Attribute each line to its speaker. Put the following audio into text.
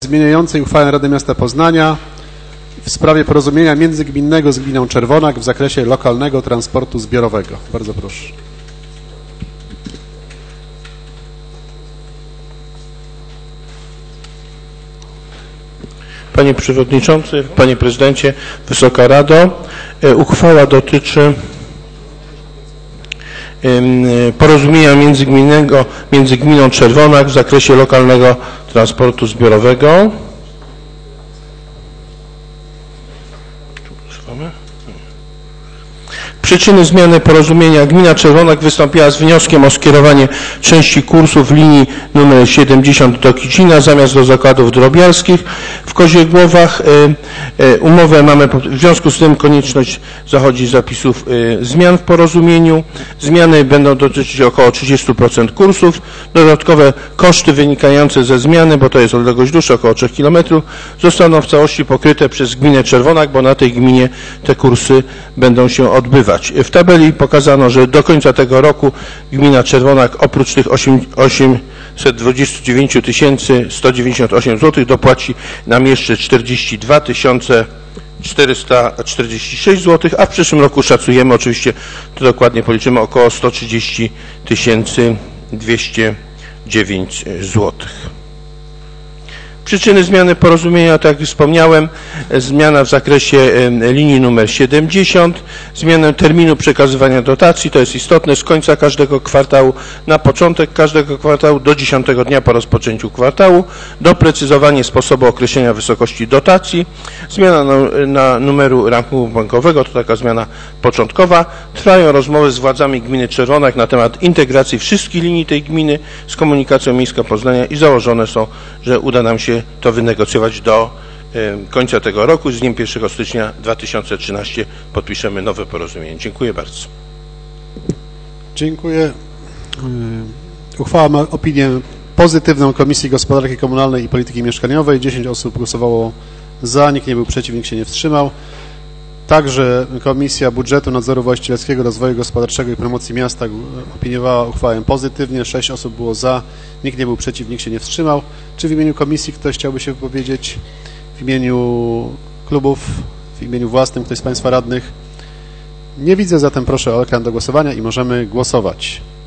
Speaker 1: zmieniającej uchwałę Rady Miasta Poznania w sprawie porozumienia międzygminnego z gminą Czerwonak w zakresie lokalnego transportu zbiorowego. Bardzo proszę.
Speaker 2: Panie Przewodniczący, Panie Prezydencie, Wysoka Rado, uchwała dotyczy porozumienia międzygminnego między gminą Czerwonak w zakresie lokalnego transportu zbiorowego. Przyczyny zmiany porozumienia: gmina Czerwonak wystąpiła z wnioskiem o skierowanie części kursów linii nr 70 do Kicina zamiast do zakładów drobiarskich w Koziegłowach. Umowę mamy, w związku z tym konieczność zachodzi zapisów zmian w porozumieniu. Zmiany będą dotyczyć około 30% kursów. Dodatkowe koszty wynikające ze zmiany, bo to jest odległość dłuższa, około 3 km, zostaną w całości pokryte przez gminę Czerwonak, bo na tej gminie te kursy będą się odbywać. W tabeli pokazano, że do końca tego roku gmina Czerwonak oprócz tych 829 198 zł dopłaci nam jeszcze 42 446 zł, a w przyszłym roku szacujemy, oczywiście to dokładnie policzymy, około 130 209 zł. Przyczyny zmiany porozumienia, tak jak wspomniałem, zmiana w zakresie linii nr 70, zmianę terminu przekazywania dotacji, to jest istotne, z końca każdego kwartału na początek każdego kwartału do 10 dnia po rozpoczęciu kwartału, doprecyzowanie sposobu określenia wysokości dotacji, zmiana na numeru rachunku bankowego, to taka zmiana początkowa. Trwają rozmowy z władzami gminy Czerwonak na temat integracji wszystkich linii tej gminy z komunikacją miejską Poznania i założone są, że uda nam się to wynegocjować do końca tego roku. Z dniem 1 stycznia 2013 podpiszemy nowe porozumienie. Dziękuję bardzo.
Speaker 1: Dziękuję. Uchwała ma opinię pozytywną Komisji Gospodarki Komunalnej i Polityki Mieszkaniowej. 10 osób głosowało za, nikt nie był przeciw, nikt się nie wstrzymał. Także Komisja Budżetu, Nadzoru Właścicielskiego, Rozwoju Gospodarczego i Promocji Miasta opiniowała uchwałę pozytywnie. 6 osób było za, nikt nie był przeciw, nikt się nie wstrzymał. Czy w imieniu komisji ktoś chciałby się wypowiedzieć? W imieniu klubów, w imieniu własnym, ktoś z Państwa radnych? Nie widzę, zatem proszę o ekran do głosowania i możemy głosować.